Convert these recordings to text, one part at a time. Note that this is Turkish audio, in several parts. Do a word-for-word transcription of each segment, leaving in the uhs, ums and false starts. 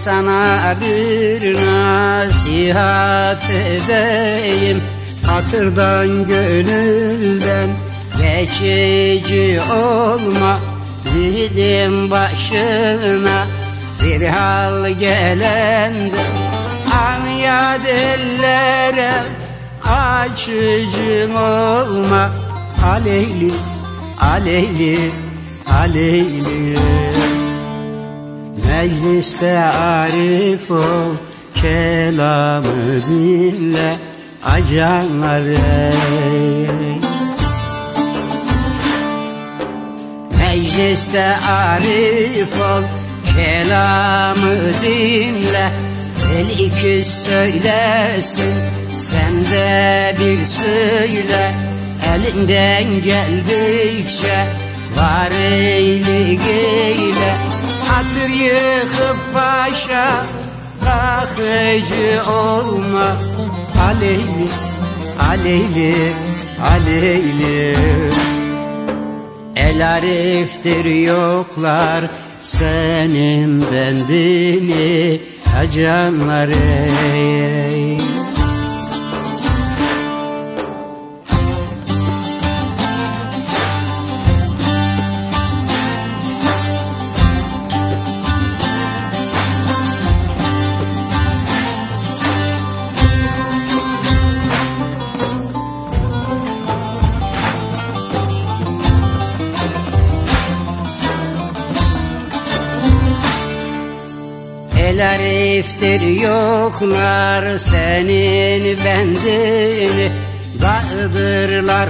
sana bir nasihat edeyim. Hatırdan gönülden geçici olma, yiğidin başına bir hal gelende an ya dillere açıcın olma. Aleyli, aleyli, aleyli. Mecliste arif ol, kelamı dinle acanları. Mecliste arif ol, kelamı dinle. El iki söylesin, sen de bir söyle. Elinden geldikçe var eylik eyle. Hatır yıkıp başa bakıcı olma. Aleyli, aleyli, aleyli. El ariftir yoklar senin bendini acanları. El ariftir yoklar senin bendini, dağıdırlar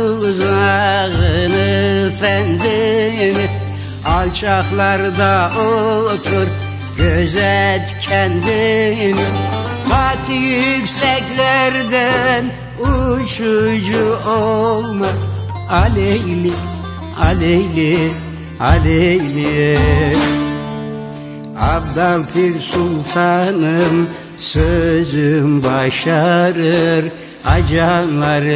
tuzağını fendini. Alçaklarda otur gözet kendini, bat yükseklerden uçucu olma. Aleyli, aleyli, aleyli. Abdal Pir Sultanım sözüm başarır acanları.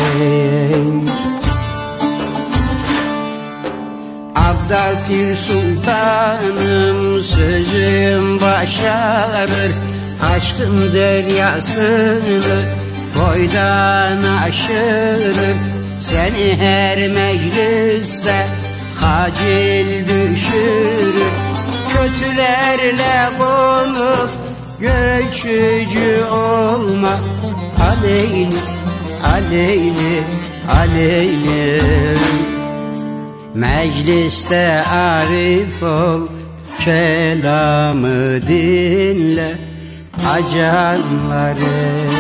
Abdal Pir Sultanım sözüm başarır. Aşkın deryasını boydan aşırır. Seni her mecliste hacil düşürür. Kötülerle konup göçücü olma. Aleyli, aleyli, aleyli. Mecliste arif ol, kelamı dinle acanları.